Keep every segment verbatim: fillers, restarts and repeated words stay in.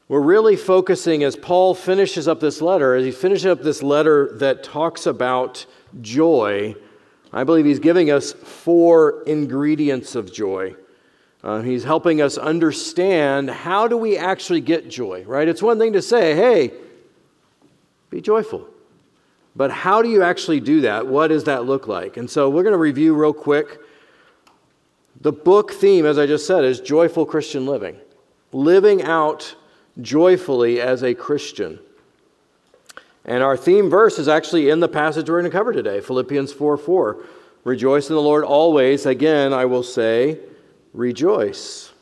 we're really focusing as Paul finishes up this letter, as he finishes up this letter that talks about joy. I believe he's giving us four ingredients of joy. Uh, he's helping us understand how do we actually get joy, right? It's one thing to say, hey, be joyful. But how do you actually do that? What does that look like? And so we're going to review real quick. The book theme, as I just said, is joyful Christian living. Living out joyfully as a Christian. And our theme verse is actually in the passage we're going to cover today, Philippians four four. Rejoice in the Lord always. Again, I will say, rejoice.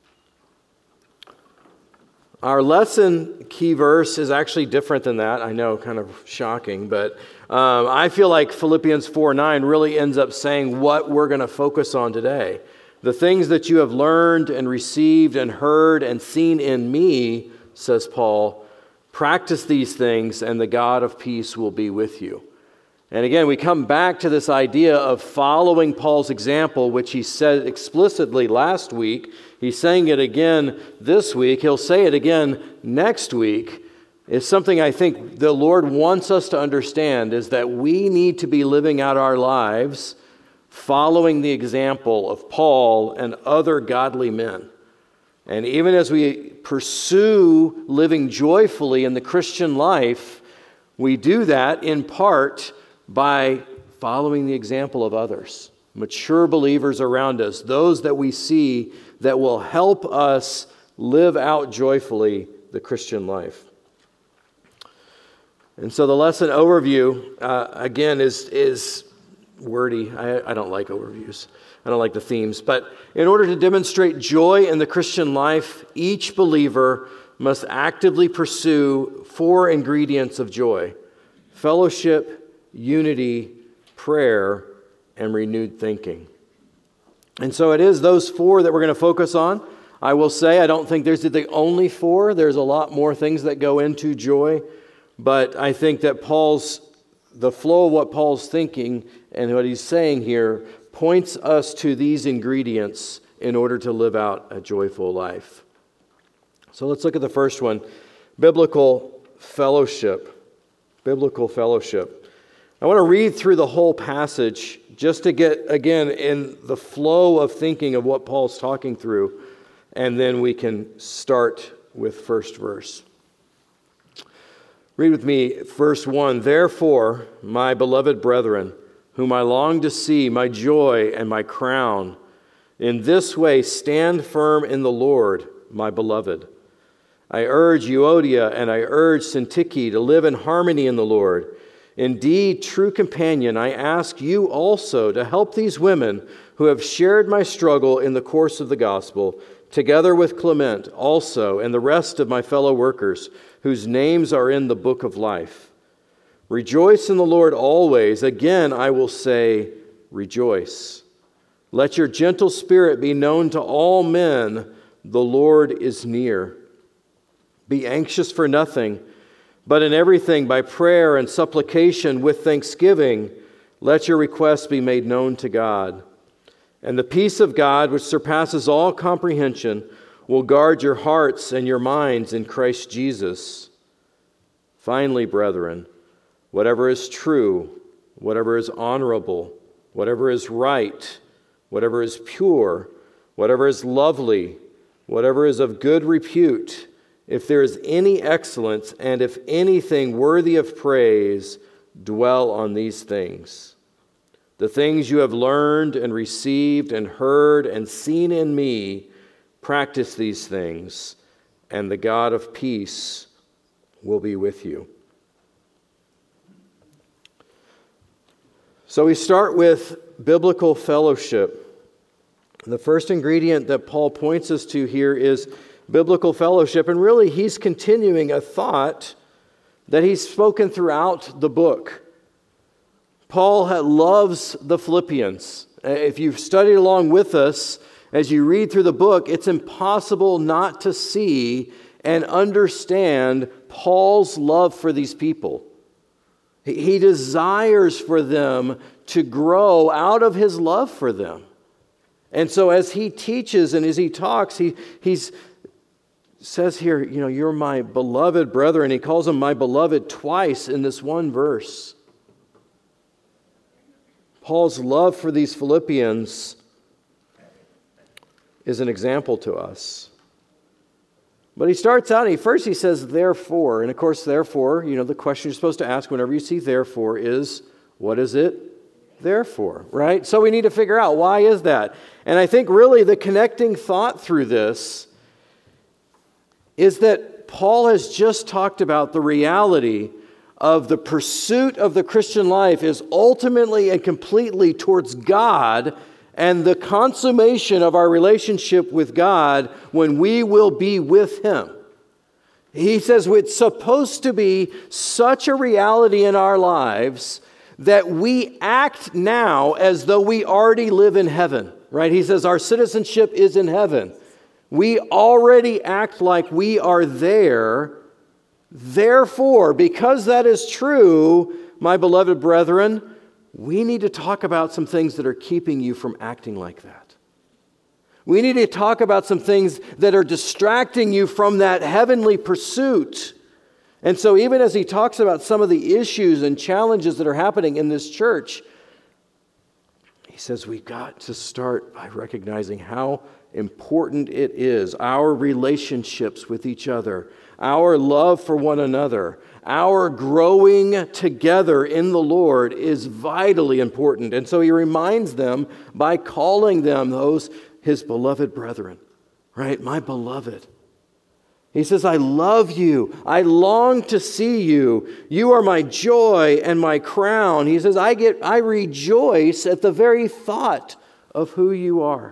Our lesson key verse is actually different than that. I know, kind of shocking, but um, I feel like Philippians four nine really ends up saying what we're going to focus on today. The things that you have learned and received and heard and seen in me, says Paul, practice these things and the God of peace will be with you. And again, we come back to this idea of following Paul's example, which he said explicitly last week. He's saying it again this week. He'll say it again next week. It's something I think the Lord wants us to understand, is that we need to be living out our lives following the example of Paul and other godly men. And even as we pursue living joyfully in the Christian life, we do that in part by following the example of others, mature believers around us, those that we see that will help us live out joyfully the Christian life. And so the lesson overview, uh, again, is, is wordy. I, I don't like overviews. I don't like the themes. But in order to demonstrate joy in the Christian life, each believer must actively pursue four ingredients of joy: fellowship, unity, prayer, and renewed thinking. And so it is those four that we're going to focus on. I will say I don't think there's the only four. There's a lot more things that go into joy. But I think that Paul's, the flow of what Paul's thinking and what he's saying here points us to these ingredients in order to live out a joyful life. So let's look at the first one, biblical fellowship. Biblical fellowship. I want to read through the whole passage just to get, again, in the flow of thinking of what Paul's talking through, and then we can start with first verse. Read with me, verse one. Therefore, my beloved brethren, whom I long to see, my joy and my crown, in this way stand firm in the Lord, my beloved. I urge Euodia and I urge Syntyche to live in harmony in the Lord. Indeed, true companion, I ask you also to help these women who have shared my struggle in the course of the gospel, together with Clement also and the rest of my fellow workers, whose names are in the book of life. Rejoice in the Lord always. Again, I will say, rejoice. Let your gentle spirit be known to all men. The Lord is near. Be anxious for nothing, but in everything, by prayer and supplication with thanksgiving, let your requests be made known to God. And the peace of God, which surpasses all comprehension, will guard your hearts and your minds in Christ Jesus. Finally, brethren, whatever is true, whatever is honorable, whatever is right, whatever is pure, whatever is lovely, whatever is of good repute, if there is any excellence, and if anything worthy of praise, dwell on these things. The things you have learned and received and heard and seen in me, practice these things, and the God of peace will be with you. So we start with biblical fellowship. The first ingredient that Paul points us to here is biblical fellowship, and really he's continuing a thought that he's spoken throughout the book. Paul loves the Philippians. If you've studied along with us as you read through the book, it's impossible not to see and understand Paul's love for these people. He desires for them to grow out of his love for them. And so as he teaches and as he talks, he, he's says here, you know, you're my beloved brethren. He calls them my beloved twice in this one verse. Paul's love for these Philippians is an example to us. But he starts out, he first he says, therefore. And of course, therefore, you know, the question you're supposed to ask whenever you see therefore is, what is it there for, right? So we need to figure out, why is that? And I think really the connecting thought through this is that Paul has just talked about the reality of the pursuit of the Christian life is ultimately and completely towards God, and the consummation of our relationship with God when we will be with Him. He says it's supposed to be such a reality in our lives that we act now as though we already live in heaven, right? He says our citizenship is in heaven. We already act like we are there. Therefore, because that is true, my beloved brethren, we need to talk about some things that are keeping you from acting like that. We need to talk about some things that are distracting you from that heavenly pursuit. And so even as he talks about some of the issues and challenges that are happening in this church, he says we've got to start by recognizing how important it is, our relationships with each other, our love for one another, our growing together in the Lord is vitally important. And so he reminds them by calling them those his beloved brethren, right? My beloved. He says, I love you. I long to see you. You are my joy and my crown. He says, I get, I rejoice at the very thought of who you are.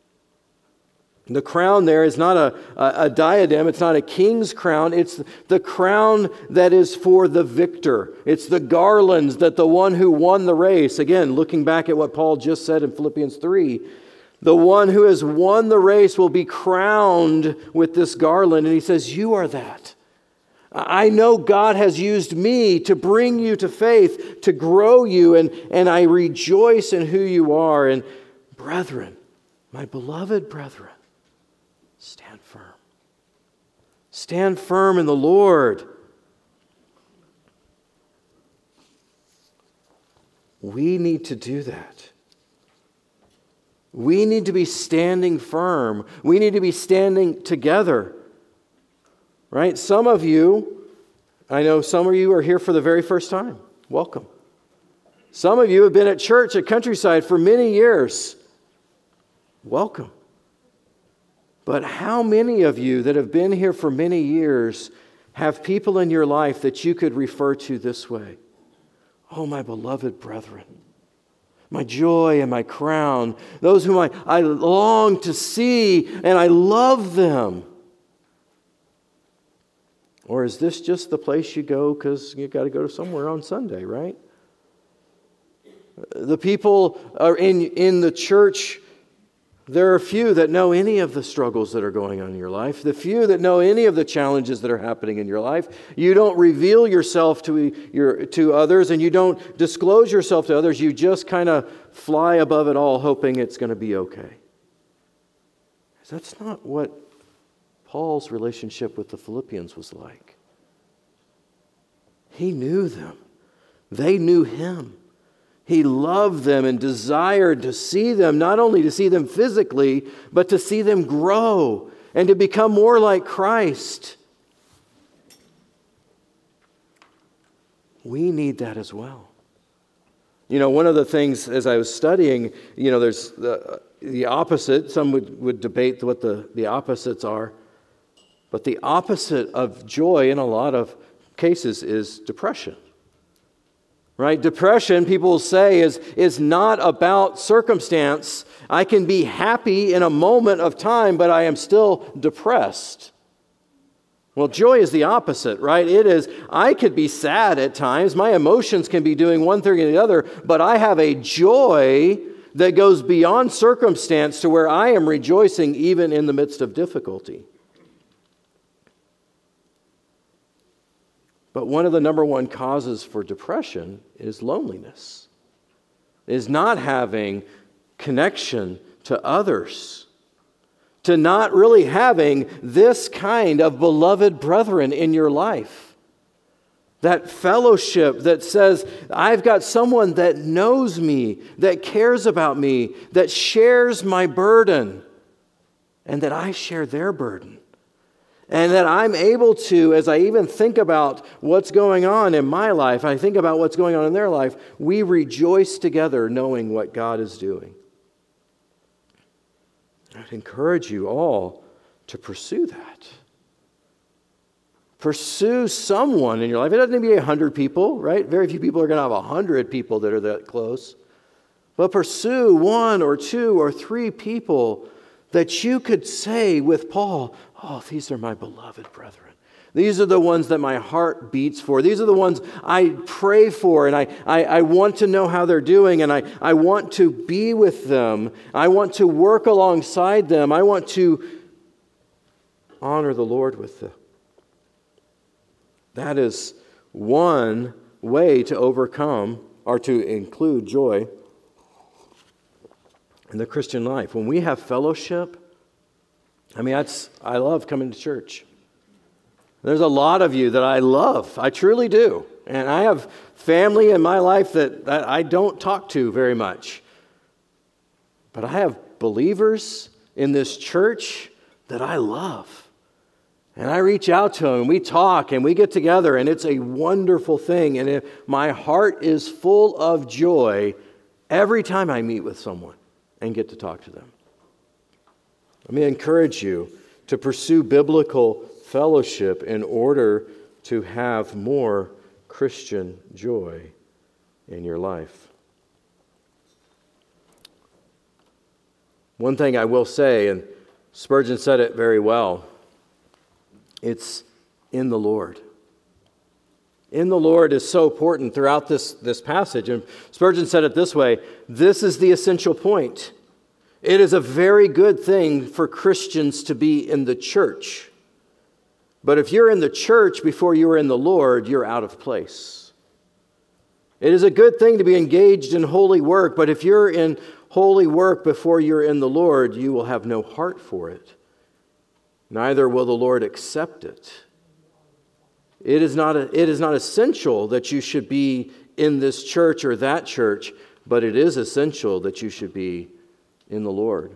The crown there is not a, a, a diadem. It's not a king's crown. It's the crown that is for the victor. It's the garlands that the one who won the race. Again, looking back at what Paul just said in Philippians three, the one who has won the race will be crowned with this garland. And he says, you are that. I know God has used me to bring you to faith, to grow you, and, and I rejoice in who you are. And brethren, my beloved brethren, stand firm. Stand firm in the Lord. We need to do that. We need to be standing firm. We need to be standing together. Right? Some of you, I know some of you are here for the very first time. Welcome. Some of you have been at church at Countryside for many years. Welcome. But how many of you that have been here for many years have people in your life that you could refer to this way? Oh, my beloved brethren, my joy and my crown, those whom I, I long to see and I love them. Or is this just the place you go because you got to go to somewhere on Sunday, right? The people are in, in the church. There are a few that know any of the struggles that are going on in your life, the few that know any of the challenges that are happening in your life. You don't reveal yourself to, your, to others, and you don't disclose yourself to others. You just kind of fly above it all, hoping it's going to be okay. That's not what Paul's relationship with the Philippians was like. He knew them. They knew him. He loved them and desired to see them, not only to see them physically, but to see them grow and to become more like Christ. We need that as well. You know, one of the things as I was studying, you know, there's the, the opposite. Some would, would debate what the, the opposites are. But the opposite of joy in a lot of cases is depression. Right? Depression, people will say, is, is not about circumstance. I can be happy in a moment of time, but I am still depressed. Well, joy is the opposite, right? It is, I could be sad at times. My emotions can be doing one thing or the other, but I have a joy that goes beyond circumstance to where I am rejoicing even in the midst of difficulty. But one of the number one causes for depression is loneliness, is not having connection to others, to not really having this kind of beloved brethren in your life. That fellowship that says, I've got someone that knows me, that cares about me, that shares my burden, and that I share their burden. And that I'm able to, as I even think about what's going on in my life, I think about what's going on in their life, we rejoice together knowing what God is doing. I'd encourage you all to pursue that. Pursue someone in your life. It doesn't need to be a hundred people, right? Very few people are going to have a hundred people that are that close. But pursue one or two or three people that you could say with Paul, oh, these are my beloved brethren. These are the ones that my heart beats for. These are the ones I pray for, and I, I, I want to know how they're doing, and I, I want to be with them. I want to work alongside them. I want to honor the Lord with them. That is one way to overcome or to include joy in the Christian life. When we have fellowship, I mean, that's, I love coming to church. There's a lot of you that I love. I truly do. And I have family in my life that, that I don't talk to very much. But I have believers in this church that I love. And I reach out to them, and we talk, and we get together, and it's a wonderful thing. And it, my heart is full of joy every time I meet with someone and get to talk to them. Let me encourage you to pursue biblical fellowship in order to have more Christian joy in your life. One thing I will say, and Spurgeon said it very well, it's in the Lord. In the Lord is so important throughout this, this passage. And Spurgeon said it this way, this is the essential point. It is a very good thing for Christians to be in the church. But if you're in the church before you are in the Lord, you're out of place. It is a good thing to be engaged in holy work, but if you're in holy work before you're in the Lord, you will have no heart for it. Neither will the Lord accept it. It is not a, it is not essential that you should be in this church or that church, but it is essential that you should be in the Lord.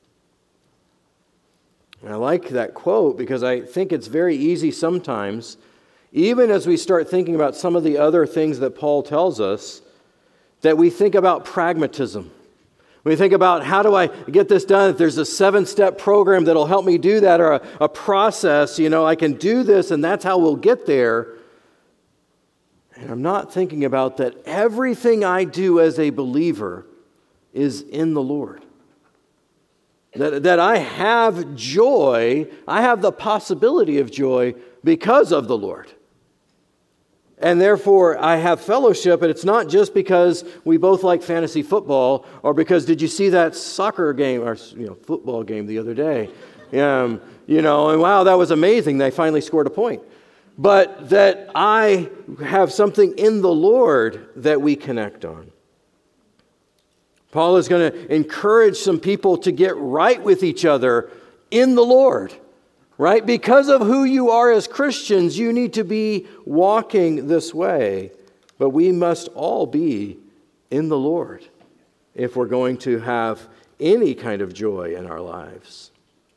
And I like that quote because I think it's very easy sometimes, even as we start thinking about some of the other things that Paul tells us, that we think about pragmatism. We think about, how do I get this done? If there's a seven-step program that'll help me do that, or a, a process, you know, I can do this and that's how we'll get there. And I'm not thinking about that everything I do as a believer is in the Lord. That, that I have joy, I have the possibility of joy because of the Lord. And therefore, I have fellowship, and it's not just because we both like fantasy football, or because, did you see that soccer game, or you know, football game the other day? Um, you know, and wow, that was amazing. They finally scored a point. But that I have something in the Lord that we connect on. Paul is going to encourage some people to get right with each other in the Lord. Right? Because of who you are as Christians, you need to be walking this way. But we must all be in the Lord if we're going to have any kind of joy in our lives.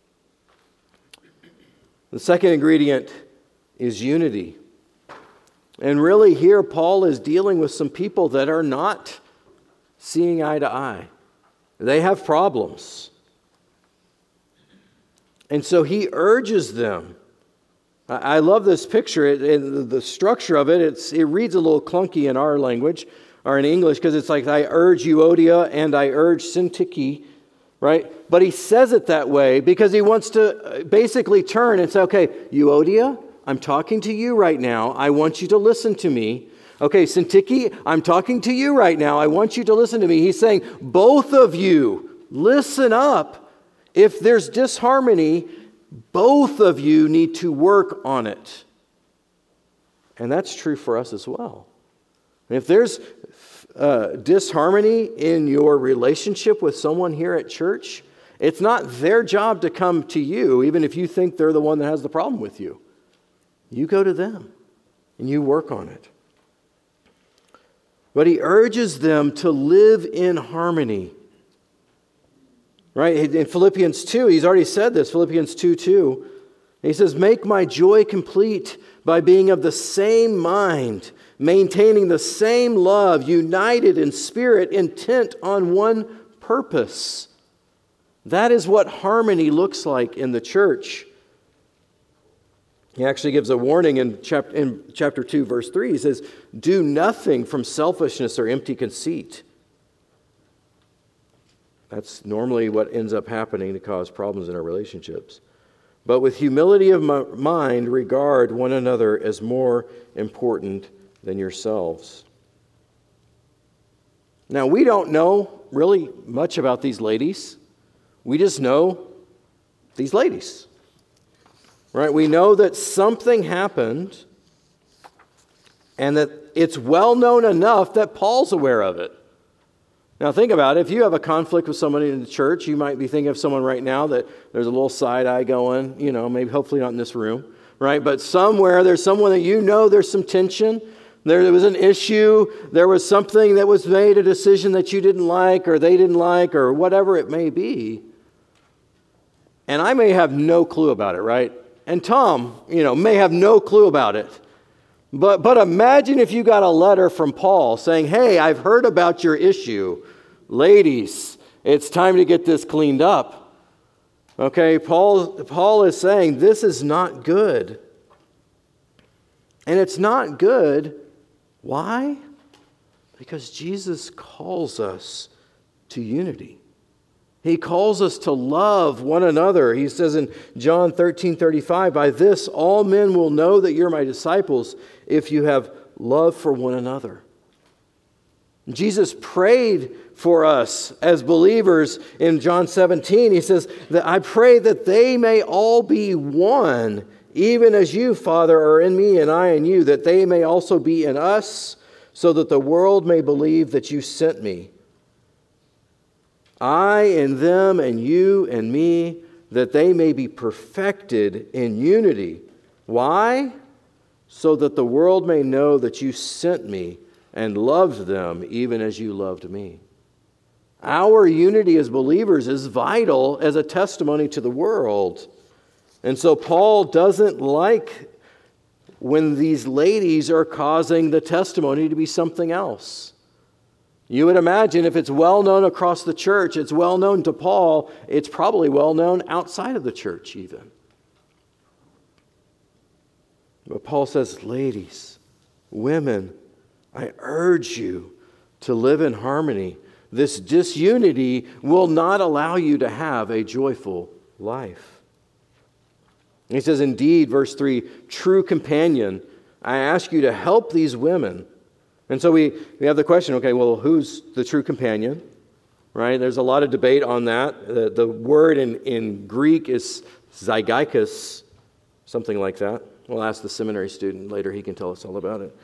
The second ingredient is unity. And really here Paul is dealing with some people that are not seeing eye to eye. They have problems. And so he urges them. I love this picture. It, it, the structure of it, it's, it reads a little clunky in our language, or in English, because it's like, I urge Euodia and I urge Syntyche, right? But he says it that way because he wants to basically turn and say, okay, Euodia, I'm talking to you right now. I want you to listen to me. Okay, Syntyche, I'm talking to you right now. I want you to listen to me. He's saying, both of you, listen up. If there's disharmony, both of you need to work on it. And that's true for us as well. If there's uh, disharmony in your relationship with someone here at church, It's not their job to come to you, even if you think they're the one that has the problem with you. You go to them and you work on it. But he urges them to live in harmony. Right? In Philippians two, he's already said this, Philippians two two. He says, make my joy complete by being of the same mind, maintaining the same love, united in spirit, intent on one purpose. That is what harmony looks like in the church. He actually gives a warning in chapter, in chapter two, verse three. He says, do nothing from selfishness or empty conceit. That's normally what ends up happening to cause problems in our relationships. But with humility of mind, regard one another as more important than yourselves. Now, we don't know really much about these ladies. We just know these ladies. Right? We know that something happened and that it's well known enough that Paul's aware of it. Now think about it. If you have a conflict with somebody in the church, you might be thinking of someone right now that there's a little side eye going, you know, maybe hopefully not in this room, right? But somewhere there's someone that you know there's some tension. There, there was an issue. There was something that was made, a decision that you didn't like or they didn't like or whatever it may be. And I may have no clue about it, right? And Tom, you know, may have no clue about it. But, but imagine if you got a letter from Paul saying, hey, I've heard about your issue. Ladies, it's time to get this cleaned up. Okay, Paul, Paul is saying this is not good. And it's not good. Why? Because Jesus calls us to unity. He calls us to love one another. He says in John thirteen thirty-five, by this all men will know that you're my disciples if you have love for one another. Jesus prayed for us as believers in John seventeen. He says that I pray that they may all be one, even as you, Father, are in me and I in you, that they may also be in us, so that the world may believe that you sent me. I in them and you and me, that they may be perfected in unity. Why? So that the world may know that you sent me and loved them even as you loved me. Our unity as believers is vital as a testimony to the world. And so Paul doesn't like when these ladies are causing the testimony to be something else. You would imagine if it's well known across the church, it's well known to Paul, it's probably well known outside of the church even. But Paul says, ladies, women, I urge you to live in harmony. This disunity will not allow you to have a joyful life. He says, indeed, verse three, true companion, I ask you to help these women. And so we, we have the question, okay, well, who's the true companion? Right? There's a lot of debate on that. The, the word in, in Greek is zygikos, something like that. We'll ask the seminary student later. He can tell us all about it.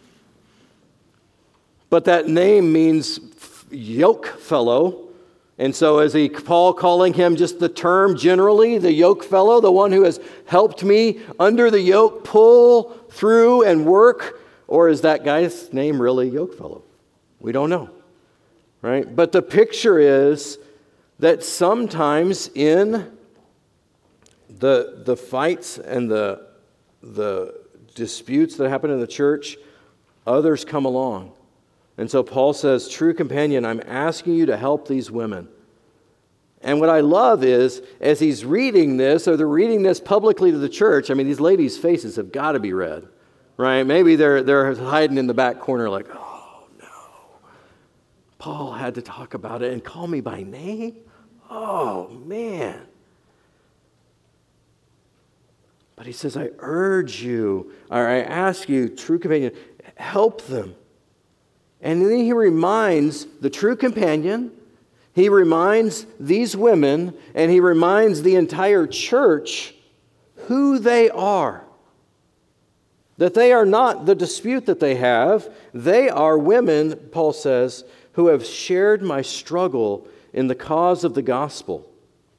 But that name means yoke fellow. And so is he, Paul calling him just the term generally, the yoke fellow, the one who has helped me under the yoke pull through and work? Or is that guy's name really yoke fellow? We don't know. Right? But the picture is that sometimes in the, the fights and the, the disputes that happen in the church, others come along. And so Paul says, true companion, I'm asking you to help these women. And what I love is, as he's reading this, or they're reading this publicly to the church, I mean, these ladies' faces have got to be red, right? Maybe they're, they're hiding in the back corner like, oh, no. Paul had to talk about it and call me by name? Oh, man. But he says, I urge you, or I ask you, true companion, help them. And then he reminds the true companion, he reminds these women, and he reminds the entire church who they are. That they are not the dispute that they have. They are women, Paul says, who have shared my struggle in the cause of the gospel.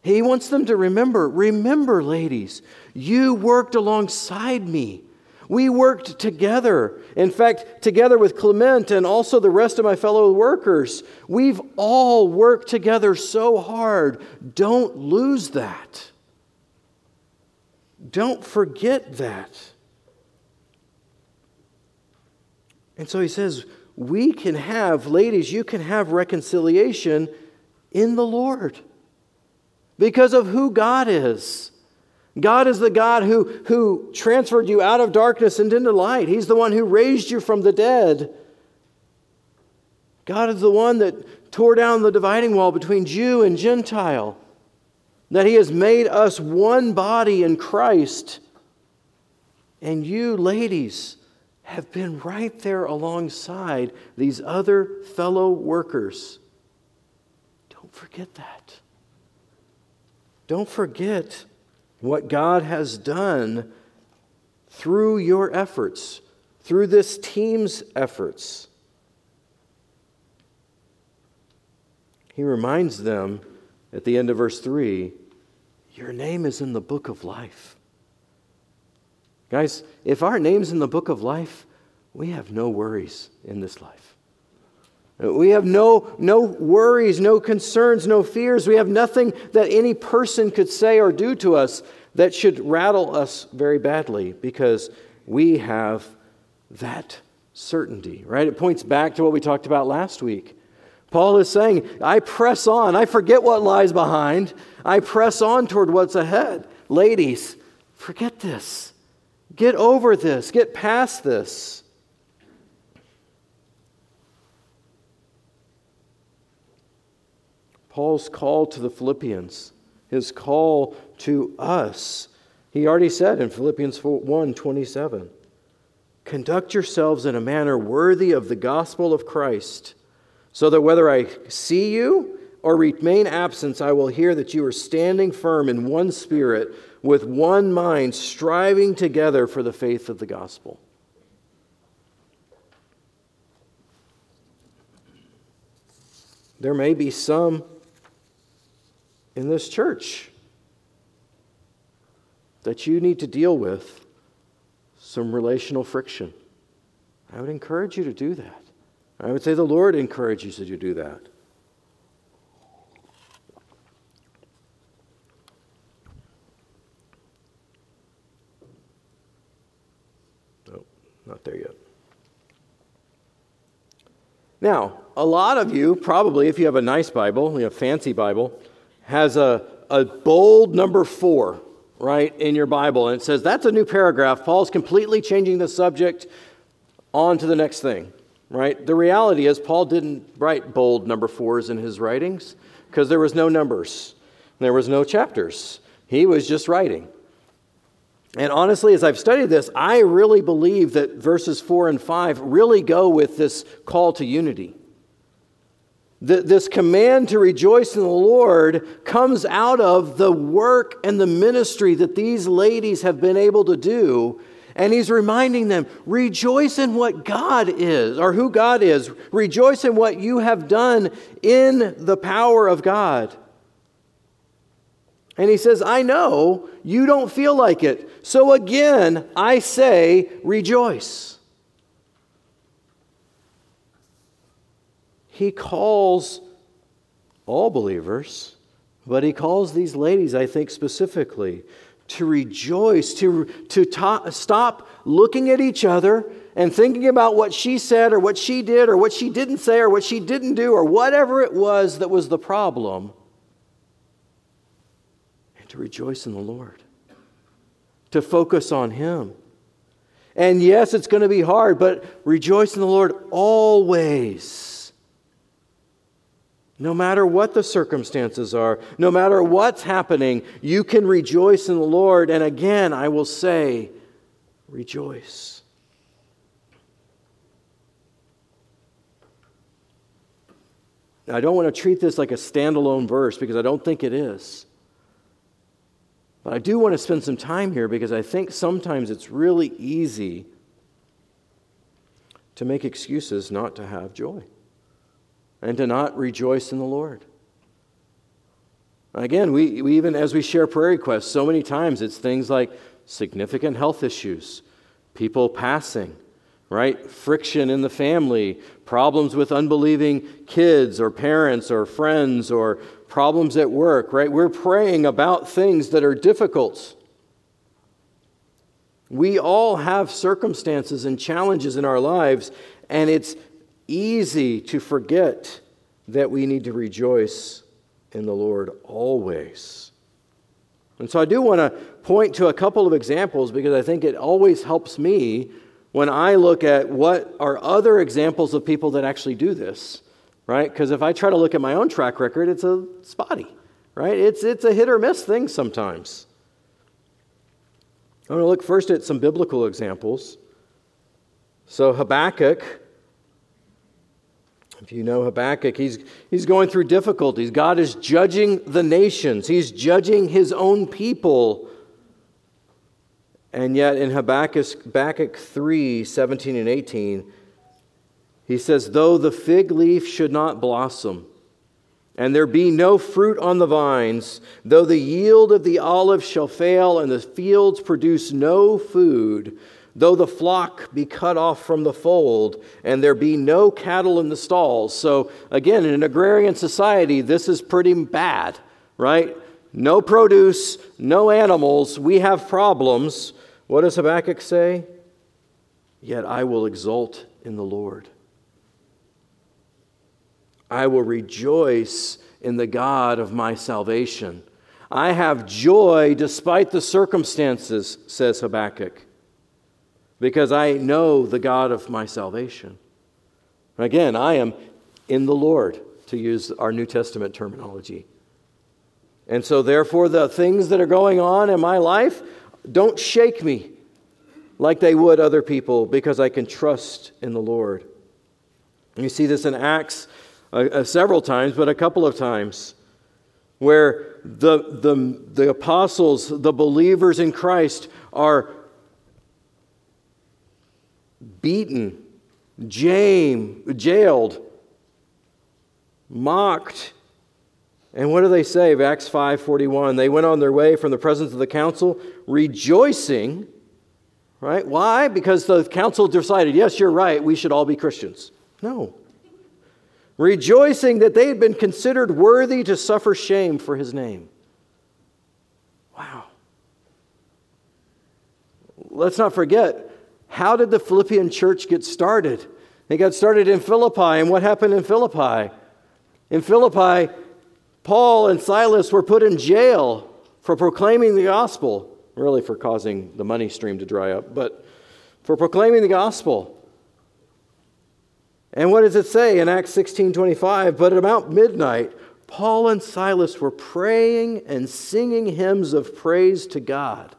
He wants them to remember, remember, ladies, you worked alongside me. We worked together. In fact, together with Clement and also the rest of my fellow workers, we've all worked together so hard. Don't lose that. Don't forget that. And so he says, we can have, ladies, you can have reconciliation in the Lord because of who God is. God is the God who, who transferred you out of darkness and into light. He's the one who raised you from the dead. God is the one that tore down the dividing wall between Jew and Gentile. That He has made us one body in Christ. And you, ladies, have been right there alongside these other fellow workers. Don't forget that. Don't forget what God has done through your efforts, through this team's efforts. He reminds them at the end of verse three, your name is in the book of life. Guys, if our name's in the book of life, we have no worries in this life. We have no, no worries, no concerns, no fears. We have nothing that any person could say or do to us that should rattle us very badly because we have that certainty, right? It points back to what we talked about last week. Paul is saying, I press on. I forget what lies behind. I press on toward what's ahead. Ladies, forget this. Get over this. Get past this. Paul's call to the Philippians, his call to us. He already said in Philippians one twenty-seven, conduct yourselves in a manner worthy of the gospel of Christ, so that whether I see you or remain absent, I will hear that you are standing firm in one spirit, with one mind, striving together for the faith of the gospel. There may be some in this church that you need to deal with some relational friction. I would encourage you to do that. I would say the Lord encourages you to do that. Oh, not there yet. Now, a lot of you, probably, if you have a nice Bible, you have a fancy Bible, has a, a bold number four, right, in your Bible. And it says, that's a new paragraph. Paul's completely changing the subject on to the next thing, right? The reality is Paul didn't write bold number fours in his writings because there was no numbers. There was no chapters. He was just writing. And honestly, as I've studied this, I really believe that verses four and five really go with this call to unity. This command to rejoice in the Lord comes out of the work and the ministry that these ladies have been able to do. And he's reminding them, rejoice in what God is, or who God is. Rejoice in what you have done in the power of God. And he says, I know you don't feel like it. So again, I say, rejoice. He calls all believers, but he calls these ladies, I think specifically, to rejoice, to, to ta- stop looking at each other and thinking about what she said or what she did or what she didn't say or what she didn't do or whatever it was that was the problem, and to rejoice in the Lord, to focus on Him. And yes, it's going to be hard, but rejoice in the Lord always. No matter what the circumstances are, no matter what's happening, you can rejoice in the Lord. And again, I will say, rejoice. Now, I don't want to treat this like a standalone verse because I don't think it is. But I do want to spend some time here because I think sometimes it's really easy to make excuses not to have joy and to not rejoice in the Lord. Again, we, we even as we share prayer requests, so many times it's things like significant health issues, people passing, right? Friction in the family, problems with unbelieving kids or parents or friends or problems at work, right? We're praying about things that are difficult. We all have circumstances and challenges in our lives, and it's easy to forget that we need to rejoice in the Lord always. And so I do want to point to a couple of examples because I think it always helps me when I look at what are other examples of people that actually do this, right? Because if I try to look at my own track record, it's a spotty, right? It's, it's a hit or miss thing sometimes. I'm going to look first at some biblical examples. So Habakkuk, if you know Habakkuk, he's, he's going through difficulties. God is judging the nations. He's judging his own people. And yet in Habakkuk, Habakkuk three, seventeen and eighteen, he says, though the fig leaf should not blossom, and there be no fruit on the vines, though the yield of the olive shall fail, and the fields produce no food, though the flock be cut off from the fold, and there be no cattle in the stalls. So again, in an agrarian society, this is pretty bad, right? No produce, no animals, we have problems. What does Habakkuk say? Yet I will exult in the Lord. I will rejoice in the God of my salvation. I have joy despite the circumstances, says Habakkuk, because I know the God of my salvation. Again, I am in the Lord, to use our New Testament terminology. And so therefore, the things that are going on in my life don't shake me like they would other people, because I can trust in the Lord. And you see this in Acts uh, uh, several times, but a couple of times, where the, the, the apostles, the believers in Christ, are beaten, jamed, jailed, mocked. And what do they say? Acts five forty-one, they went on their way from the presence of the council, rejoicing, right? Why? Because the council decided, yes, you're right, we should all be Christians. No. Rejoicing that they had been considered worthy to suffer shame for his name. Wow. Let's not forget, how did the Philippian church get started? They got started in Philippi, and what happened in Philippi? In Philippi, Paul and Silas were put in jail for proclaiming the gospel, really for causing the money stream to dry up, but for proclaiming the gospel. And what does it say in Acts sixteen twenty-five? But at about midnight, Paul and Silas were praying and singing hymns of praise to God.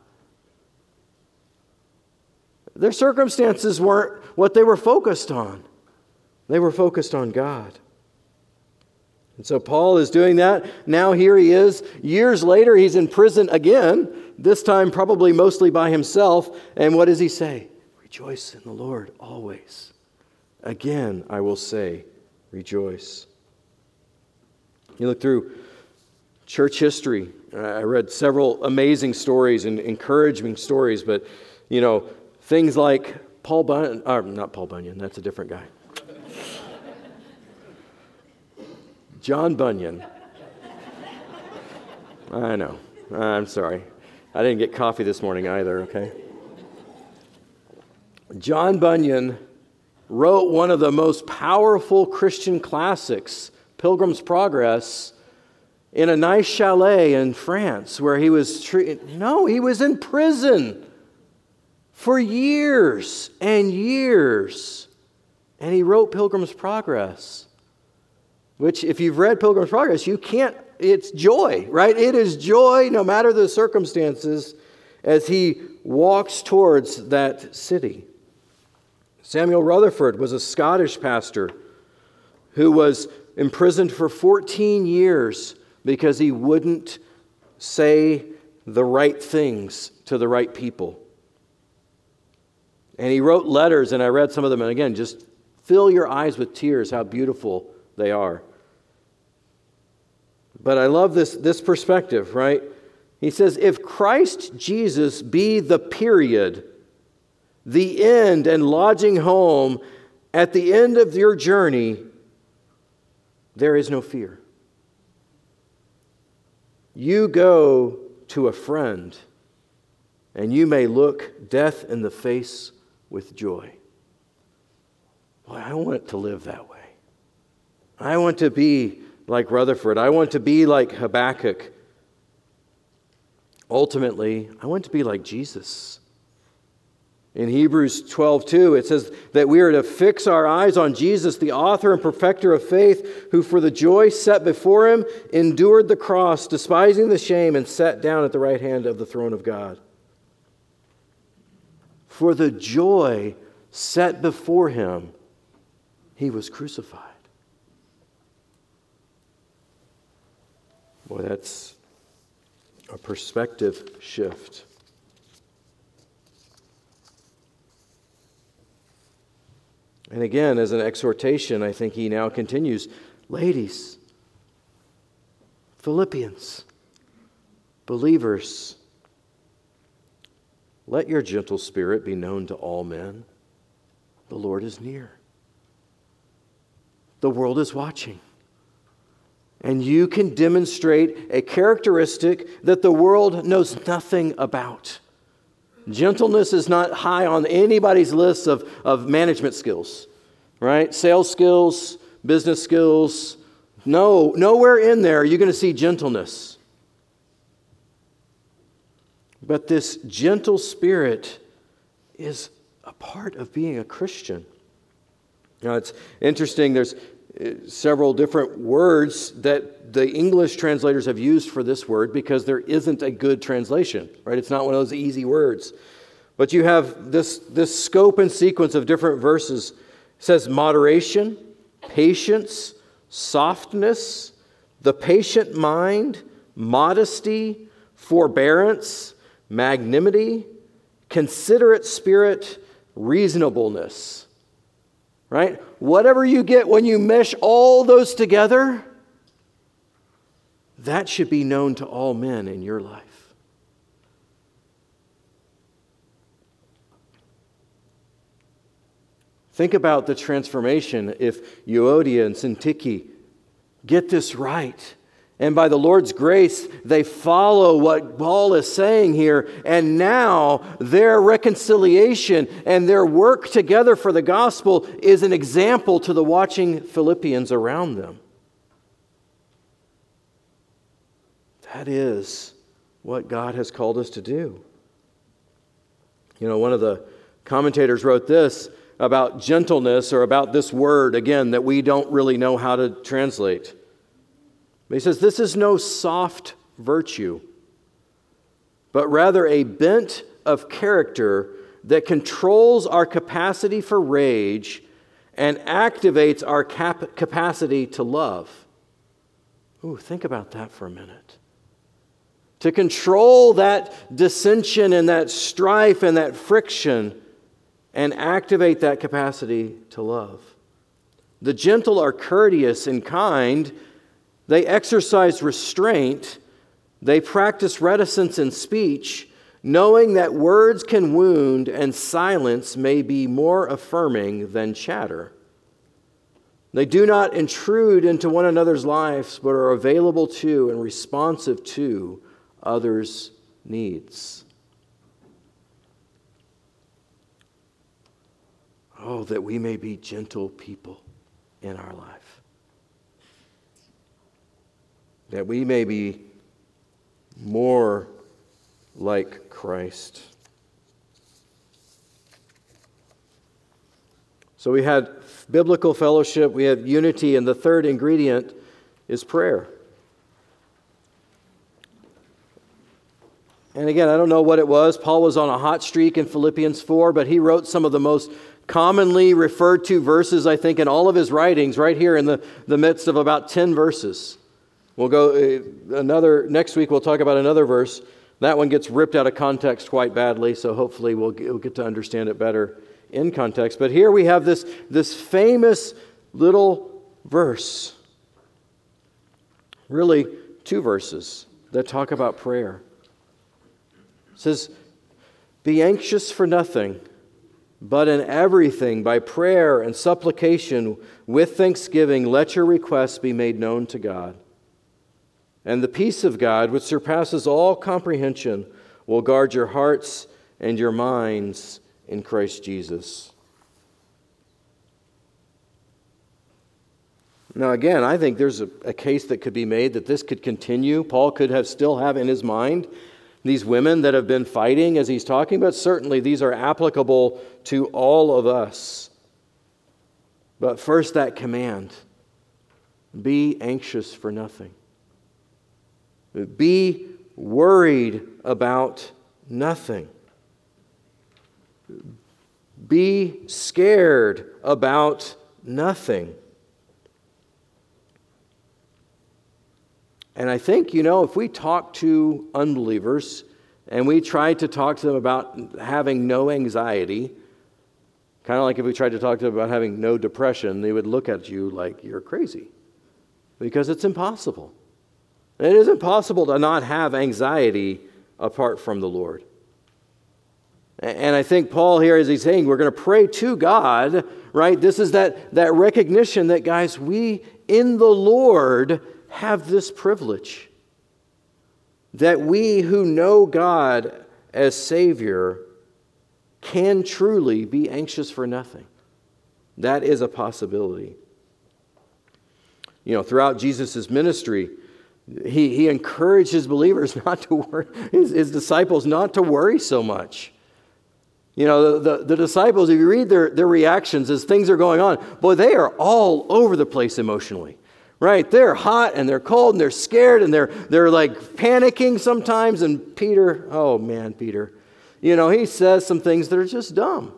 Their circumstances weren't what they were focused on. They were focused on God. And so Paul is doing that. Now here he is. Years later, he's in prison again, this time probably mostly by himself. And what does he say? Rejoice in the Lord always. Again, I will say, rejoice. You look through church history. I read several amazing stories and encouraging stories, but, you know, things like Paul Bunyan, or not Paul Bunyan, that's a different guy. John Bunyan. I know. I'm sorry. I didn't get coffee this morning either, okay? John Bunyan wrote one of the most powerful Christian classics, Pilgrim's Progress, in a nice chalet in France where he was treated. No, he was in prison for years and years. And he wrote Pilgrim's Progress, which if you've read Pilgrim's Progress, you can't, it's joy, right? It is joy no matter the circumstances as he walks towards that city. Samuel Rutherford was a Scottish pastor who was imprisoned for fourteen years because he wouldn't say the right things to the right people. And he wrote letters, and I read some of them, and again, just fill your eyes with tears how beautiful they are. But I love this, this perspective, right? He says, if Christ Jesus be the period, the end and lodging home at the end of your journey, there is no fear. You go to a friend, and you may look death in the face with joy. Boy, I want to live that way. I want to be like Rutherford. I want to be like Habakkuk. Ultimately, I want to be like Jesus. In Hebrews twelve two, it says that we are to fix our eyes on Jesus, the author and perfecter of faith, who for the joy set before him endured the cross, despising the shame, and sat down at the right hand of the throne of God. For the joy set before him, he was crucified. Boy, that's a perspective shift. And again, as an exhortation, I think he now continues, ladies, Philippians, believers, let your gentle spirit be known to all men. The Lord is near. The world is watching. And you can demonstrate a characteristic that the world knows nothing about. Gentleness is not high on anybody's list of, of management skills, right? Sales skills, business skills. No, nowhere in there are you going to see gentleness. But this gentle spirit is a part of being a Christian. Now, it's interesting, there's several different words that the English translators have used for this word because there isn't a good translation, right? It's not one of those easy words. But you have this, this scope and sequence of different verses. It says moderation, patience, softness, the patient mind, modesty, forbearance, magnanimity, considerate spirit, reasonableness. Right? Whatever you get when you mesh all those together, that should be known to all men in your life. Think about the transformation if Euodia and Syntyche get this right. And by the Lord's grace, they follow what Paul is saying here. And now their reconciliation and their work together for the gospel is an example to the watching Philippians around them. That is what God has called us to do. You know, one of the commentators wrote this about gentleness, or about this word, again, that we don't really know how to translate. He says, this is no soft virtue, but rather a bent of character that controls our capacity for rage and activates our cap- capacity to love. Ooh, think about that for a minute. To control that dissension and that strife and that friction and activate that capacity to love. The gentle are courteous and kind. They exercise restraint. They practice reticence in speech, knowing that words can wound and silence may be more affirming than chatter. They do not intrude into one another's lives, but are available to and responsive to others' needs. Oh, that we may be gentle people in our life. That we may be more like Christ. So we had biblical fellowship, we have unity, and the third ingredient is prayer. And again, I don't know what it was. Paul was on a hot streak in Philippians four, but he wrote some of the most commonly referred to verses, I think, in all of his writings, right here in the, the midst of about ten verses. We'll go uh, another, next week we'll talk about another verse. That one gets ripped out of context quite badly, so hopefully we'll get, we'll get to understand it better in context. But here we have this, this famous little verse, really two verses that talk about prayer. It says, "Be anxious for nothing, but in everything, by prayer and supplication, with thanksgiving, let your requests be made known to God. And the peace of God, which surpasses all comprehension, will guard your hearts and your minds in Christ Jesus." Now again, I think there's a, a case that could be made that this could continue. Paul could have still have in his mind these women that have been fighting as he's talking, but certainly these are applicable to all of us. But first, that command, be anxious for nothing. Be worried about nothing. Be scared about nothing. And I think, you know, if we talk to unbelievers and we try to talk to them about having no anxiety, kind of like if we tried to talk to them about having no depression, they would look at you like you're crazy. Because it's impossible. It is impossible to not have anxiety apart from the Lord. And I think Paul here, as he's saying, we're going to pray to God, right? This is that, that recognition that, guys, we in the Lord have this privilege. That we who know God as Savior can truly be anxious for nothing. That is a possibility. You know, throughout Jesus' ministry, he, he encouraged his believers not to worry, his, his disciples not to worry so much. You know, the, the, the disciples, if you read their, their reactions as things are going on, boy, they are all over the place emotionally. Right? They're hot and they're cold and they're scared and they're they're like panicking sometimes. And Peter, oh man, Peter, you know, he says some things that are just dumb.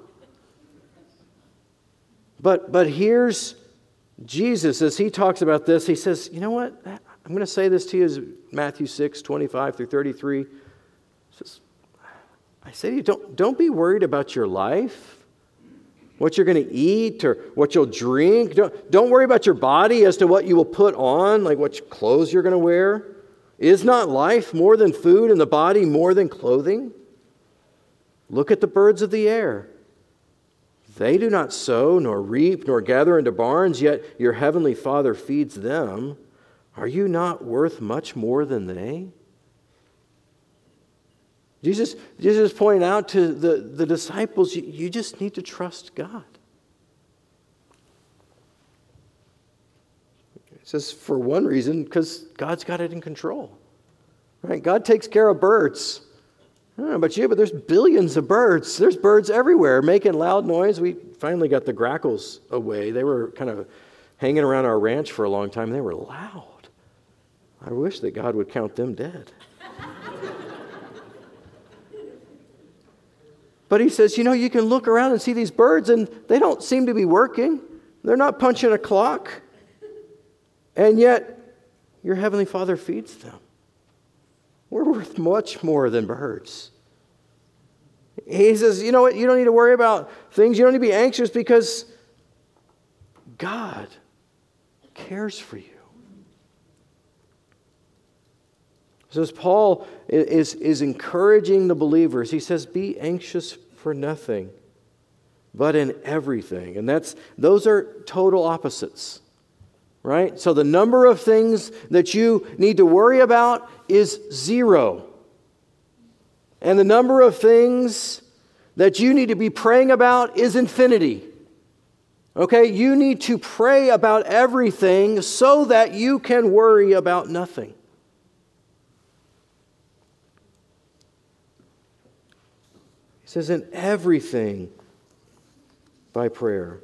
But but here's Jesus as he talks about this. He says, you know what? I'm going to say this to you as Matthew six, twenty-five through thirty-three. He says, I say to you, don't, don't be worried about your life. What you're going to eat or what you'll drink. Don't, don't worry about your body as to what you will put on, like what clothes you're going to wear. Is not life more than food and the body more than clothing? Look at the birds of the air. They do not sow, nor reap, nor gather into barns, yet your heavenly Father feeds them. Are you not worth much more than they? Jesus, Jesus is pointing out to the, the disciples, you, you just need to trust God. It says for one reason, because God's got it in control. Right? God takes care of birds. I don't know about you, but there's billions of birds. There's birds everywhere making loud noise. We finally got the grackles away. They were kind of hanging around our ranch for a long time, and they were loud. I wish that God would count them dead. But he says, you know, you can look around and see these birds and they don't seem to be working. They're not punching a clock. And yet, your Heavenly Father feeds them. We're worth much more than birds. He says, you know what? You don't need to worry about things. You don't need to be anxious because God cares for you. So as Paul is, is encouraging the believers, he says, be anxious for nothing, but in everything. And that's those are total opposites, right? So the number of things that you need to worry about is zero. And the number of things that you need to be praying about is infinity. Okay? You need to pray about everything so that you can worry about nothing. He says, in everything by prayer.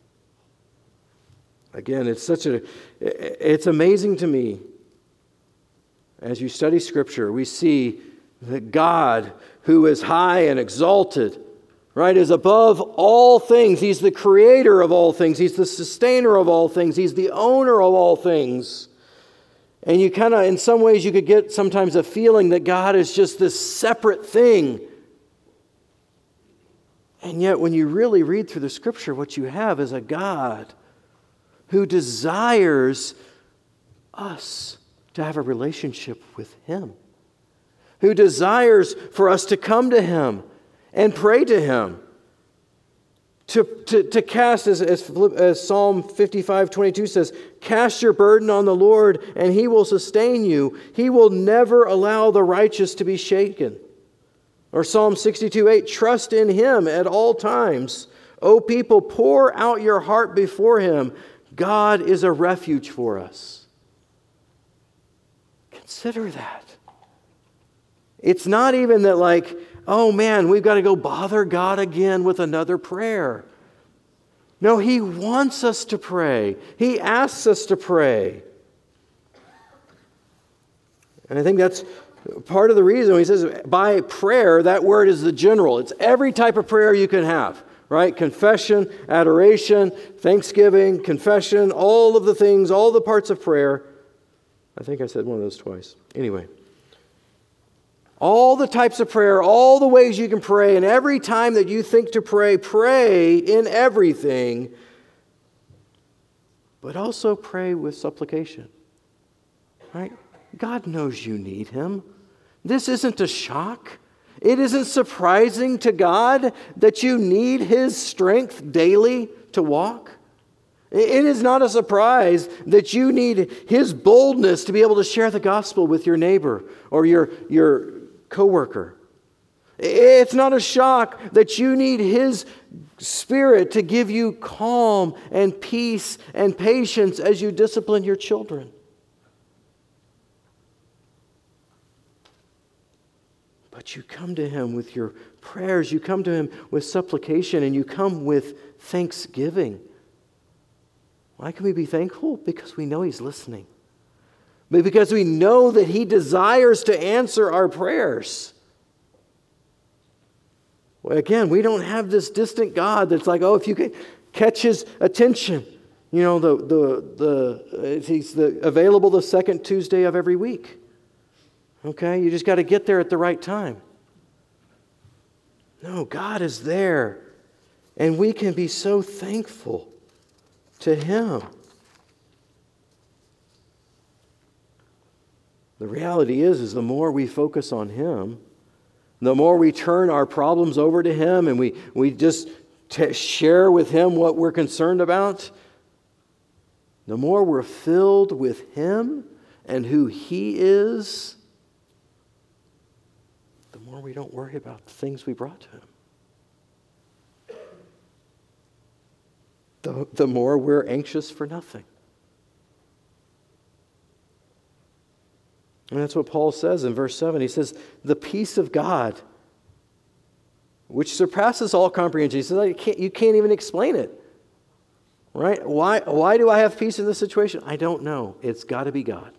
Again, it's such a, it's amazing to me. As you study Scripture, we see that God, who is high and exalted, right, is above all things. He's the creator of all things. He's the sustainer of all things. He's the owner of all things. And you kind of, in some ways, you could get sometimes a feeling that God is just this separate thing. And yet, when you really read through the Scripture, what you have is a God who desires us to have a relationship with Him, who desires for us to come to Him and pray to Him. To, to, to cast, as, as, as Psalm fifty-five twenty-two says, cast your burden on the Lord and He will sustain you. He will never allow the righteous to be shaken. Or Psalm sixty-two eight, trust in Him at all times. O people, pour out your heart before Him. God is a refuge for us. Consider that. It's not even that like, oh man, we've got to go bother God again with another prayer. No, He wants us to pray. He asks us to pray. And I think that's part of the reason when He says by prayer, that word is the general. It's every type of prayer you can have, right? Confession, adoration, thanksgiving, confession, all of the things, all the parts of prayer. I think I said one of those twice. Anyway. All the types of prayer, all the ways you can pray, and every time that you think to pray, pray in everything, but also pray with supplication. Right? God knows you need Him. This isn't a shock. It isn't surprising to God that you need His strength daily to walk. It is not a surprise that you need His boldness to be able to share the gospel with your neighbor or your, your coworker. It's not a shock that you need His Spirit to give you calm and peace and patience as you discipline your children. But you come to Him with your prayers, you come to Him with supplication, and you come with thanksgiving. Why can we be thankful? Because we know He's listening. But because we know that He desires to answer our prayers. Well, again, we don't have this distant God that's like, oh, if you can catch His attention, you know, the the the He's the, available the second Tuesday of every week. Okay, you just got to get there at the right time. No, God is there, and we can be so thankful to Him. The reality is, is the more we focus on Him, the more we turn our problems over to Him and we, we just t- share with Him what we're concerned about, the more we're filled with Him and who He is, the more we don't worry about the things we brought to Him. The, the more we're anxious for nothing. And that's what Paul says in verse seven. He says, the peace of God, which surpasses all comprehension. He says, you can't, you can't even explain it. Right? Why, why do I have peace in this situation? I don't know. It's got to be God.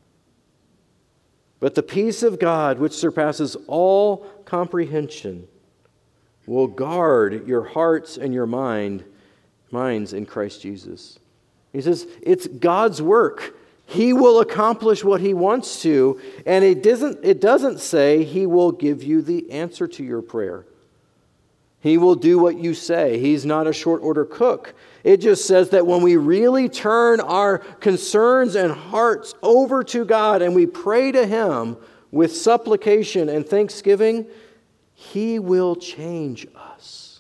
But the peace of God, which surpasses all comprehension, will guard your hearts and your mind, minds in Christ Jesus. He says, it's God's work. He will accomplish what He wants to, and it doesn't, it doesn't say He will give you the answer to your prayer. He will do what you say. He's not a short order cook. It just says that when we really turn our concerns and hearts over to God and we pray to Him with supplication and thanksgiving, He will change us.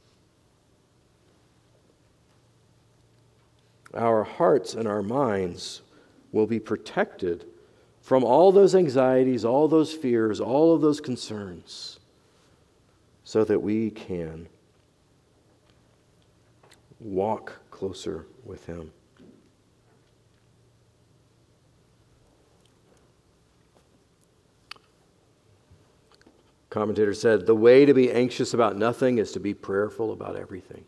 Our hearts and our minds will be protected from all those anxieties, all those fears, all of those concerns, so that we can walk closer with Him. Commentator said, the way to be anxious about nothing is to be prayerful about everything.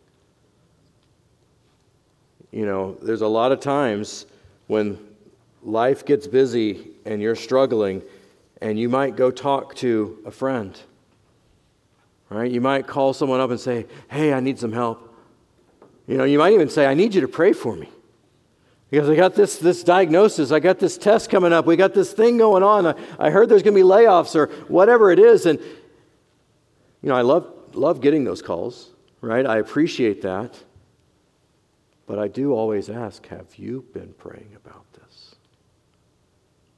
You know, there's a lot of times when life gets busy and you're struggling, and you might go talk to a friend. Right? You might call someone up and say, hey, I need some help. You know, you might even say, I need you to pray for me. Because I got this, this diagnosis, I got this test coming up, we got this thing going on, I, I heard there's going to be layoffs or whatever it is. And, you know, I love, love getting those calls, right? I appreciate that. But I do always ask, have you been praying about this?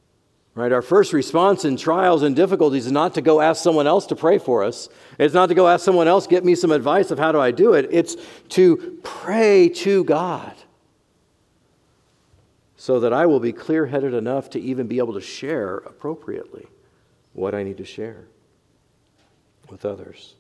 Right? Our first response in trials and difficulties is not to go ask someone else to pray for us. It's not to go ask someone else, get me some advice of how do I do it. It's to pray to God so that I will be clear-headed enough to even be able to share appropriately what I need to share with others.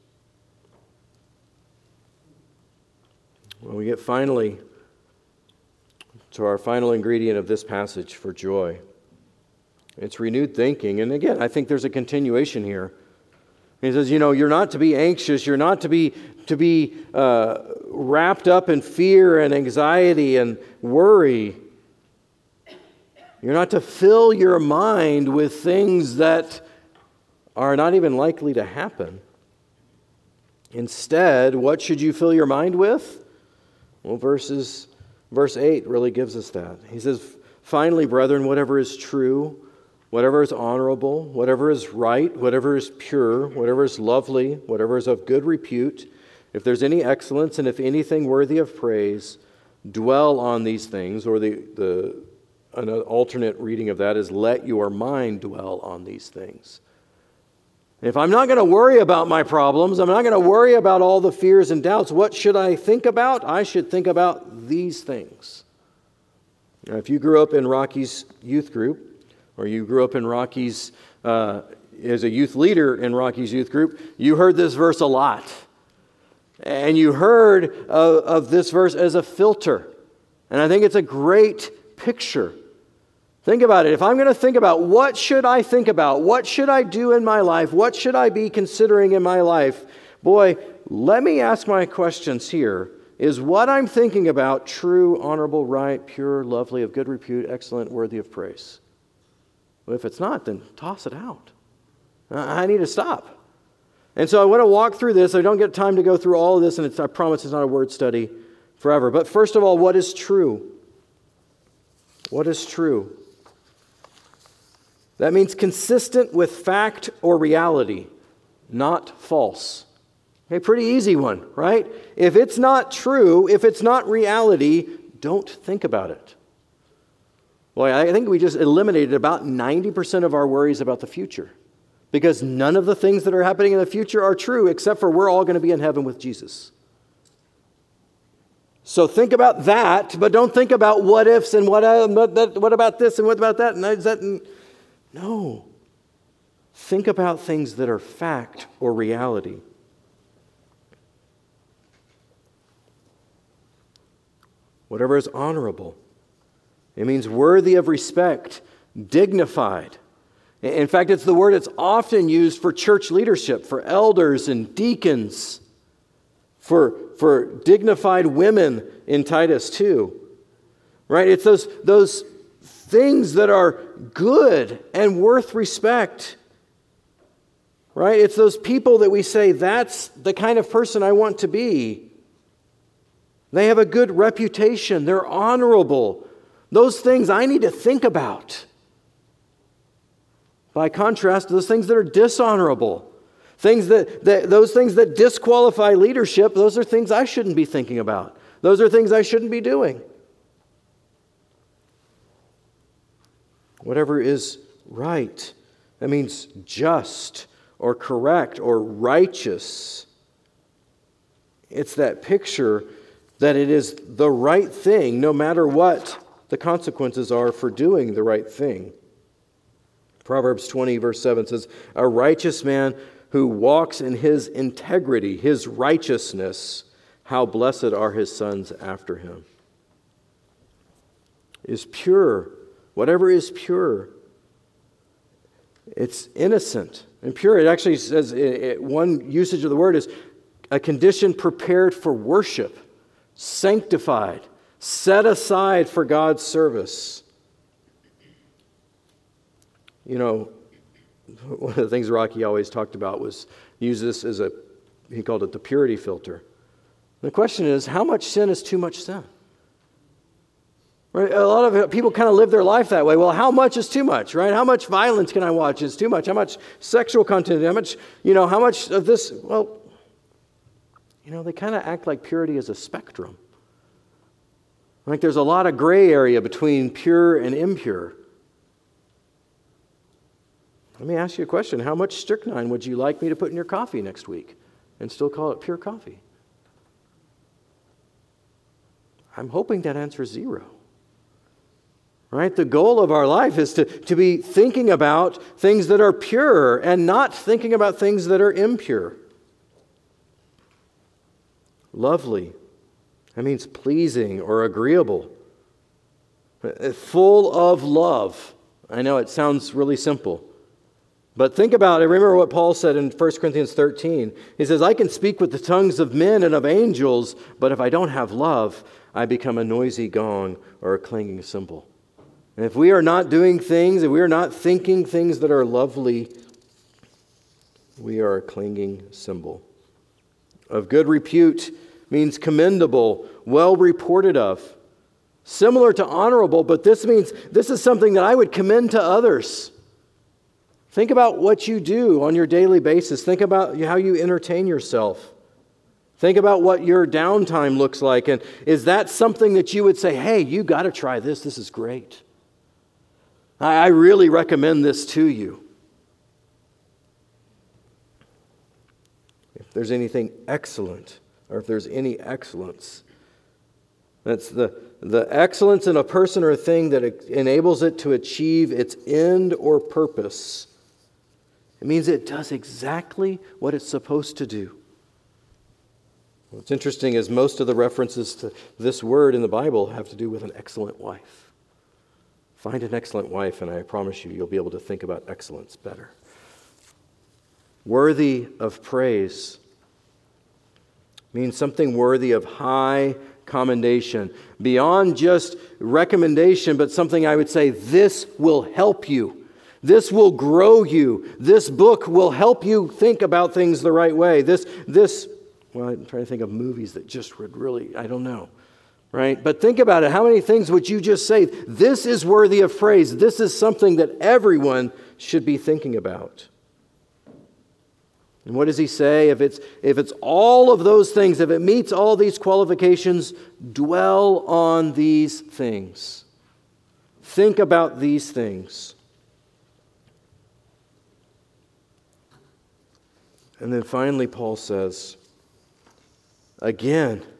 When we get finally to our final ingredient of this passage for joy, it's renewed thinking. And again, I think there's a continuation here. He says, you know, you're not to be anxious. You're not to be to be uh, wrapped up in fear and anxiety and worry. You're not to fill your mind with things that are not even likely to happen. Instead, what should you fill your mind with? Well, verses, verse eight really gives us that. He says, finally, brethren, whatever is true, whatever is honorable, whatever is right, whatever is pure, whatever is lovely, whatever is of good repute, if there's any excellence and if anything worthy of praise, dwell on these things. Or the, the an alternate reading of that is, let your mind dwell on these things. If I'm not going to worry about my problems, I'm not going to worry about all the fears and doubts, what should I think about? I should think about these things. Now, if you grew up in Rocky's youth group, or you grew up in Rocky's, uh, as a youth leader in Rocky's youth group, you heard this verse a lot. And you heard of, of this verse as a filter. And I think it's a great picture. Think about it. If I'm going to think about what should I think about, what should I do in my life, what should I be considering in my life, boy, let me ask my questions here. Is what I'm thinking about true, honorable, right, pure, lovely, of good repute, excellent, worthy of praise? Well, if it's not, then toss it out. I need to stop. And so I want to walk through this. I don't get time to go through all of this, and it's, I promise it's not a word study forever. But first of all, what is true? What is true? That means consistent with fact or reality, not false. A pretty easy one, right? If it's not true, if it's not reality, don't think about it. Well, I think we just eliminated about ninety percent of our worries about the future, because none of the things that are happening in the future are true, except for we're all going to be in heaven with Jesus. So think about that, but don't think about what ifs and what, uh, what about this and what about that. And is that and, no. Think about things that are fact or reality. Whatever is honorable. It means worthy of respect, dignified. In fact, it's the word that's often used for church leadership, for elders and deacons, for, for dignified women in Titus two. Right? It's those, those things that are good and worth respect. Right? It's those people that we say, that's the kind of person I want to be. They have a good reputation. They're honorable. Those things I need to think about. By contrast to those things that are dishonorable, things that, that those things that disqualify leadership, those are things I shouldn't be thinking about. Those are things I shouldn't be doing. Whatever is right, that means just or correct or righteous. It's that picture that it is the right thing, no matter what the consequences are for doing the right thing. Proverbs twenty, verse seven says, a righteous man who walks in his integrity, his righteousness, how blessed are his sons after him. Is pure. Whatever is pure. It's innocent and pure. It actually says, it, it, one usage of the word is a condition prepared for worship, sanctified, set aside for God's service. You know, one of the things Rocky always talked about was use this as a, he called it the purity filter. The question is, how much sin is too much sin? Right? A lot of people kind of live their life that way. Well, how much is too much, right? How much violence can I watch is too much? How much sexual content? How much, you know, how much of this? Well, you know, they kind of act like purity is a spectrum. Like there's a lot of gray area between pure and impure. Let me ask you a question. How much strychnine would you like me to put in your coffee next week and still call it pure coffee? I'm hoping that answer is zero. Right? The goal of our life is to, to be thinking about things that are pure and not thinking about things that are impure. Lovely. That means pleasing or agreeable. Full of love. I know it sounds really simple. But think about it. Remember what Paul said in First Corinthians thirteen. He says, I can speak with the tongues of men and of angels, but if I don't have love, I become a noisy gong or a clanging cymbal. And if we are not doing things, if we are not thinking things that are lovely, we are a clanging cymbal. Of good repute means commendable, well reported of. Similar to honorable, but this means this is something that I would commend to others. Think about what you do on your daily basis. Think about how you entertain yourself. Think about what your downtime looks like. And is that something that you would say, hey, you got to try this. This is great. I really recommend this to you. If there's anything excellent, or if there's any excellence, that's the, the excellence in a person or a thing that enables it to achieve its end or purpose. It means it does exactly what it's supposed to do. What's interesting is most of the references to this word in the Bible have to do with an excellent wife. Find an excellent wife, and I promise you, you'll be able to think about excellence better. Worthy of praise means something worthy of high commendation. Beyond just recommendation, but something I would say, this will help you. This will grow you. This book will help you think about things the right way. This, this, well, I'm trying to think of movies that just would really, I don't know. Right? But think about it. How many things would you just say, this is worthy of praise? This is something that everyone should be thinking about. And what does he say? If it's, if it's all of those things, if it meets all these qualifications, dwell on these things. Think about these things. And then finally, Paul says, again,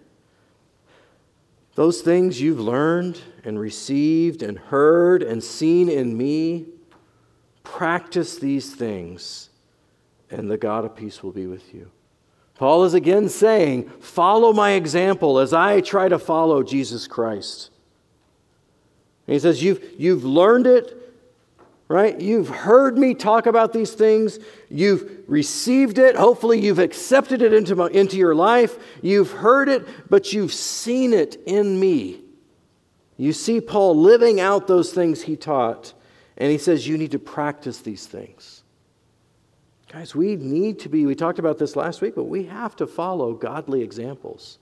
those things you've learned and received and heard and seen in me, practice these things, and the God of peace will be with you. Paul is again saying, follow my example as I try to follow Jesus Christ. And he says, you've, you've learned it, right? You've heard me talk about these things. You've received it. Hopefully you've accepted it into, my, into your life. You've heard it, but you've seen it in me. You see Paul living out those things he taught. And he says you need to practice these things. Guys, we need to be, we talked about this last week, but we have to follow godly examples.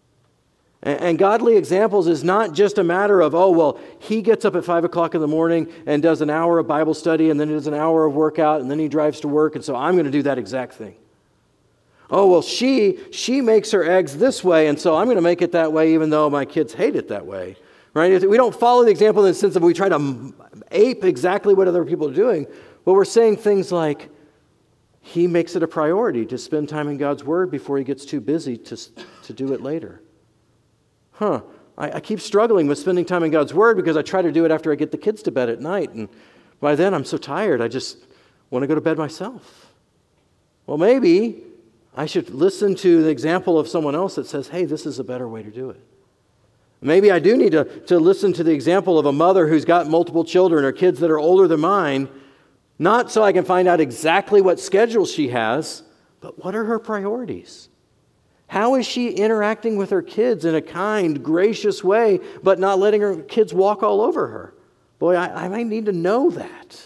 And godly examples is not just a matter of, oh, well, he gets up at five o'clock in the morning and does an hour of Bible study and then does an hour of workout and then he drives to work and so I'm going to do that exact thing. Oh, well, she, she makes her eggs this way and so I'm going to make it that way even though my kids hate it that way. Right? We don't follow the example in the sense of we try to ape exactly what other people are doing, but we're saying things like, he makes it a priority to spend time in God's Word before he gets too busy to, to do it later. Huh, I, I keep struggling with spending time in God's Word because I try to do it after I get the kids to bed at night. And by then I'm so tired, I just want to go to bed myself. Well, maybe I should listen to the example of someone else that says, hey, this is a better way to do it. Maybe I do need to, to listen to the example of a mother who's got multiple children or kids that are older than mine, not so I can find out exactly what schedule she has, but what are her priorities? How is she interacting with her kids in a kind, gracious way, but not letting her kids walk all over her? Boy, I, I might need to know that.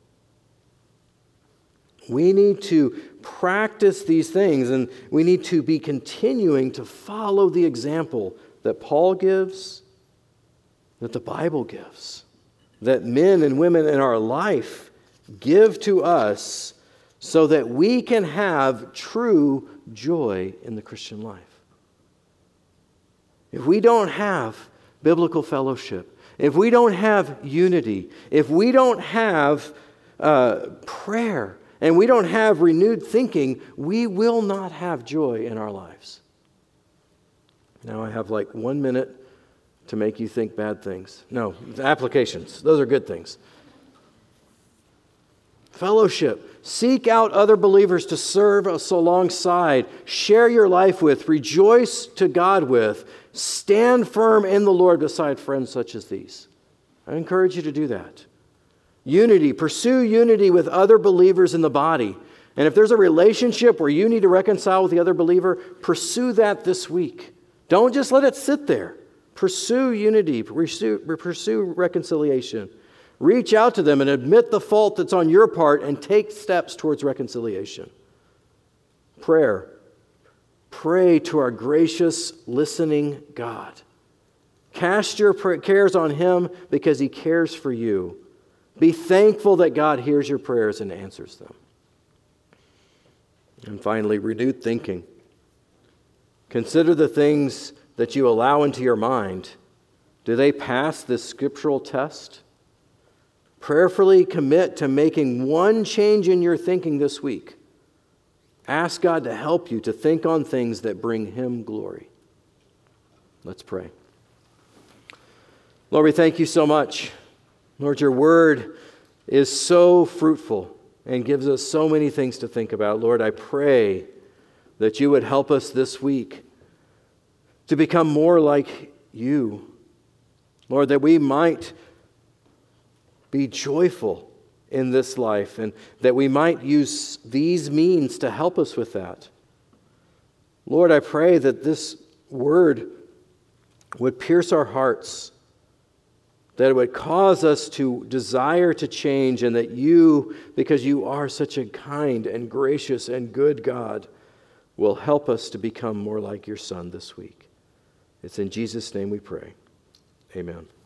We need to practice these things, and we need to be continuing to follow the example that Paul gives, that the Bible gives, that men and women in our life give to us so that we can have true joy in the Christian life. If we don't have biblical fellowship, if we don't have unity, if we don't have uh, prayer and we don't have renewed thinking, we will not have joy in our lives. Now I have like one minute to make you think bad things. No, applications. Those are good things. Fellowship. Seek out other believers to serve us alongside. Share your life with. Rejoice to God with. Stand firm in the Lord beside friends such as these. I encourage you to do that. Unity. Pursue unity with other believers in the body. And if there's a relationship where you need to reconcile with the other believer, pursue that this week. Don't just let it sit there. Pursue unity. Pursue, pursue reconciliation. Reach out to them and admit the fault that's on your part and take steps towards reconciliation. Prayer. Pray to our gracious, listening God. Cast your cares on Him because He cares for you. Be thankful that God hears your prayers and answers them. And finally, renewed thinking. Consider the things that you allow into your mind. Do they pass this scriptural test? Prayerfully commit to making one change in your thinking this week. Ask God to help you to think on things that bring Him glory. Let's pray. Lord, we thank you so much. Lord, your word is so fruitful and gives us so many things to think about. Lord, I pray that you would help us this week to become more like you. Lord, that we might be joyful in this life and that we might use these means to help us with that. Lord, I pray that this word would pierce our hearts, that it would cause us to desire to change, and that you, because you are such a kind and gracious and good God, will help us to become more like your Son this week. It's in Jesus' name we pray. Amen.